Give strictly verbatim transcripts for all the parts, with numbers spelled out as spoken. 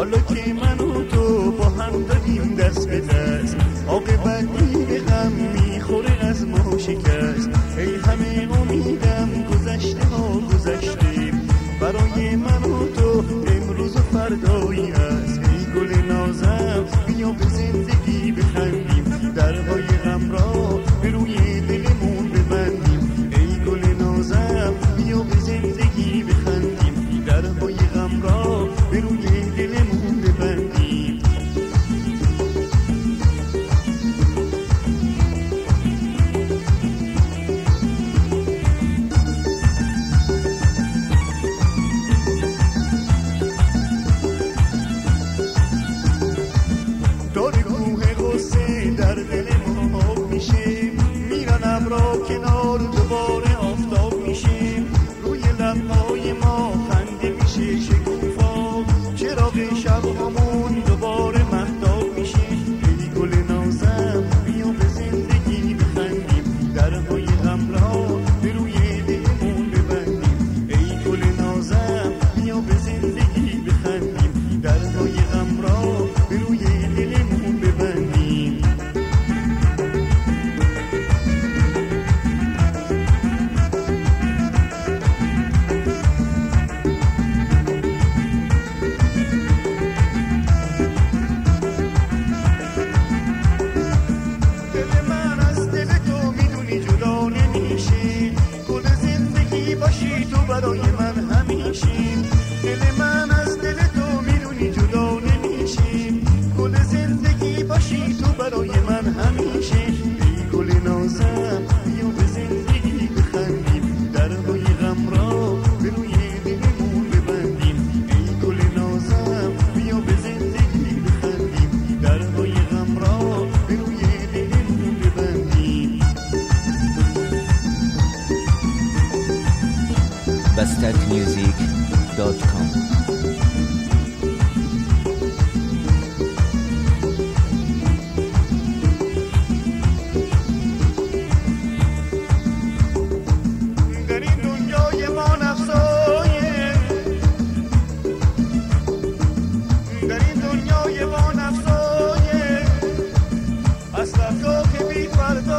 حالا که من و تو با هم دادیم دست به دست، عاقبت به غم میخوره از ما شکست. ای همه امیدم گذشته ها گذشته، برای من و تو امروز و فردایی است. ای گل نازم بیا به زندگی بخندیم، درهای غم را به روی دلمون ببندیم. ای گل نازم بیا به زندگی بخندیم، درهای غم را به روی دلمون ببندیم. داره کوه غصه در دل ما آب میشه، میرن ابرا کنار دوباره آفتاب میشه، روی لبهای ما خنده میشه شکوفا، چراغ شبهامون دوباره مهتاب میشه. ای گل نازم بیا به زندگی بخندیم، درهای غم را به روی دلمون ببندیم. ای گل نازم بیا به زندگی بخندیم، درهای غم را به روی دلمون ببندیم. دل من از دل تو میدونی جدا نمیشه، گل زندگی باشی تو برای من همیشه. دل من از دل تو میدونی جدا نمیشه، گل زندگی باشی تو برای من همیشه. ای گل نازم بیا به زندگی بخندیم، درهای غم را به روی دلمون ببندیم. ای گل نازم بیا به زندگی بخندیم، درهای غم را به روی دلمون ببندیم. bastard music dot com در این دنیای ما نفسایه، در این دنیای ما نفسایه، از فردا که بی فردا،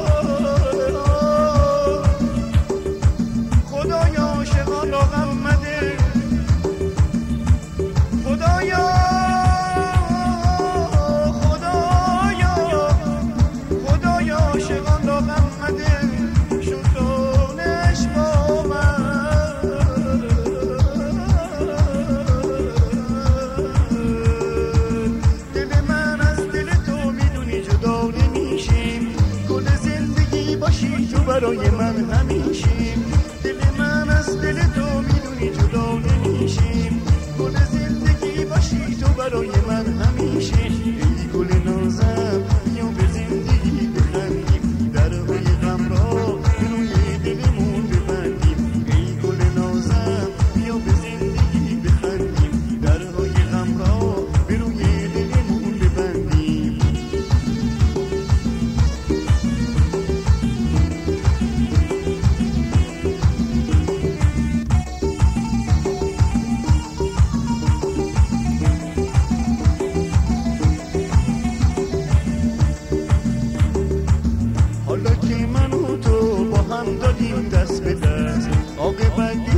خدایا عاشقان را غم مده، خدایا خدایا خدایا عاشقان را غم مده، شکرانش با من. دل من از دل تو میدونی جدا نمیشه، گل زندگی باشی تو برای من همیشه. دل من از دل تو میدونی جدا نمیشه، گل زندگی باشی تو برای من همیشه. ای گل نازم بیا به زندگی بخندیم، درهای غم را به روی دلمون ببندیم. ای گل نازم بیا به زندگی بخندیم، درهای غم را به روی دلمون ببندیم. حالا که من و تو با هم دادیم دست به دست، عاقبت